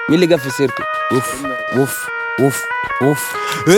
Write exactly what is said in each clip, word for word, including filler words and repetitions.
مين اللي جاب في سيرته؟ اوف اوف اوف اوف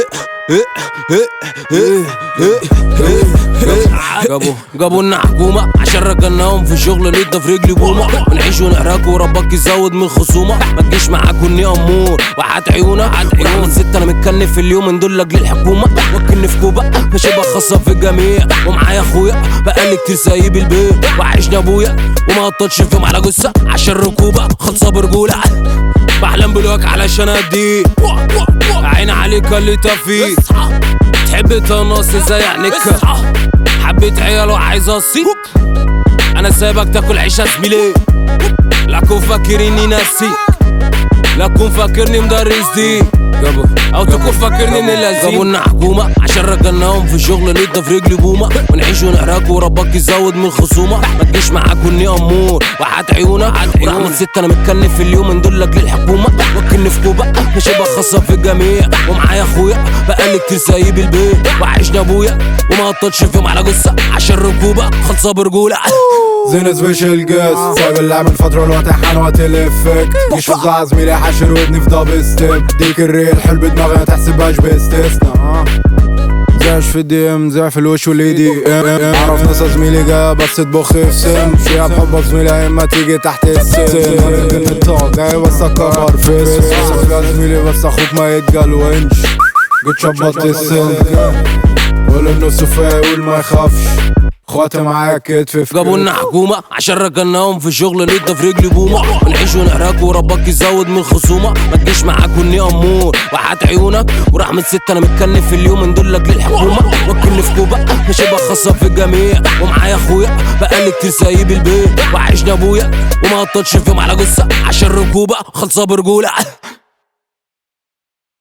جابوا جابوا لنا حكومة عشان ركناهم في شغل ليتنا في رجلي بومة. ونعيش ونحرك وربك يزود من الخصومة. ما تجيش معاك وني امور وحات عيونك ورحمة ست انا متكنف في اليوم ندلك للحكومة. وكلني في كوبا مشيبة خاصة في الجميع. ومعايا اخويا بقالي كتير سايب البيت. وعيشنا ابويا وما قطتش فيهم على جثة عشان ركوبة خلصة برجولة. بحلم بالوك علشان اديك عين عليك اللي تفيك. تحب تنص زي عينك حبيت عيال وعايز اصيب. انا سايبك تاكل عيش يا زميلي. لا كون فاكرني ناسيك لا كون فاكرني مدرس دي او تكون فاكرني ان اللذيذ. جابوا لنا حكومة عشان ركناهم في شغل ليتنا في رجلي بومة. ونعيش ونحرك وربك يزود من الخصومة. ما تجيش معاك وني امور وحات عيونك ورحمة ست انا متكنف في اليوم ندلك للحكومة. وكلني في كوبا مشيبة خاصة في الجميع. ومعايا اخويا بقالي كتير سايب البيت. وعيشنا ابويا وما قطتش فيهم على جثة عشان ركوبة خلصة برجولة. زين سبيشال جاست سايب اللعب من فترة الوقت حان وقت الافكت. مش فظاع زميلي حاشر ودني في دبل ستيب. ديك الريل حل بدماغي ما تحسبهاش باستثناء. زعش في الدي ام زع في الوش والايدي ام ام. اعرف ناس زميلي جا بس تبخ في سم. شيها بحبك زميلي اما تيجي تحت السن. من الطاق جاي بس اكبر فيس. يا زميلي بس اخوك ما يتجلونش. جيت شبطت السن قول النص فيا يقول ما يخافش. اخواتي معايا كتف. جابوا لنا حكومة عشان ركناهم في شغل ليتنا في رجلي بومة. ونعيش ونحرك وربك يزود من الخصومة. ما تجيش معاك وني امور وحات عيونك ورحمة ست انا متكنف في اليوم ندلك للحكومة. وكلني في كوبا مشيبة خاصة في الجميع. ومعايا اخويا بقالي كتير سايب البيت. وعيشنا ابويا وما قطتش فيهم على جثة عشان ركوبة خلصة برجولة.